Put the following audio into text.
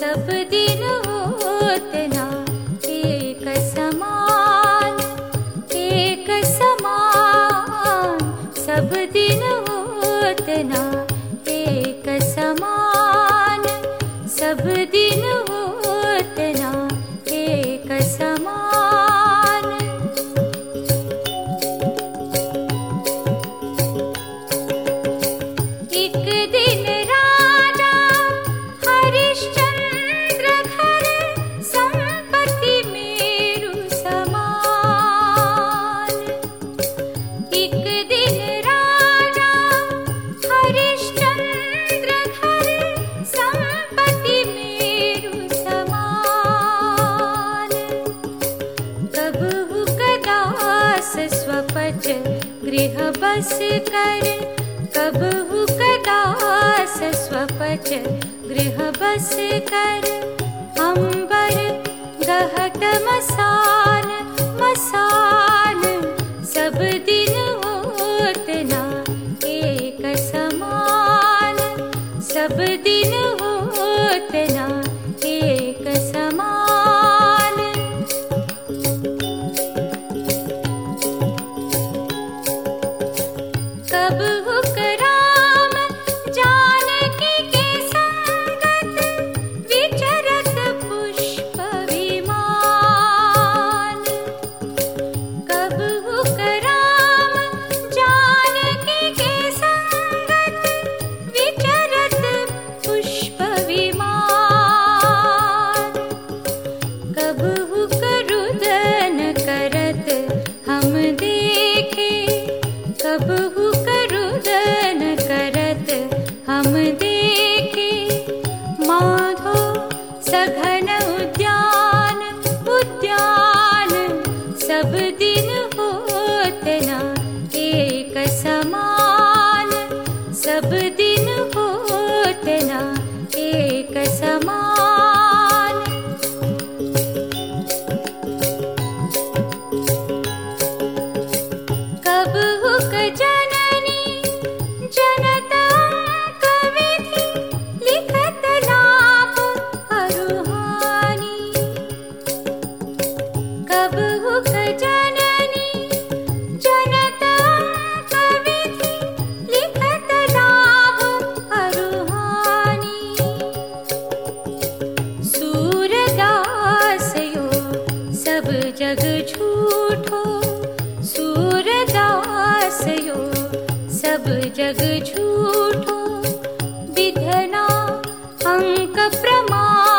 सब दिन होत ना एक समान, एक समान। सब दिन होत ना एक समान, सब दिन होत ना एक समान। एक दिन राजा हरिश्चंद्र घर, संपत्ति मेरु समान। एक दिन राजा हरिश्चंद्र घर, संपत्ति मेरु समान। कबहु कदास स्वपच गृह बस कर, कबहु कदास स्वपच गृह बस कर। अंबर गहत मसान, मसान। सब दिन होत ना एक समान, सब दिन होत ना एक समान। कबहु राम जानकी के संगत, विचरत पुष्प विमान। कबहु राम जानकी के संगत, विचरत पुष्प विमान। कबहु रुदन करत हम देखे, कबहु रुदन करत हम देखे। माधो सघन उद्यान, उद्यान। सब दिन होत ना एक समान, सब दिन होत ना एक समान। कबहु जननी जनतांक विधि, लिखत लाभ अरुहानी। कबहु जननी जनतांक विधि, लिखत लाभ अरुहानी। सूरदास यो सब जग झूठो, सूरदास यो सब जग झूठो। विधना अंक प्रमाण,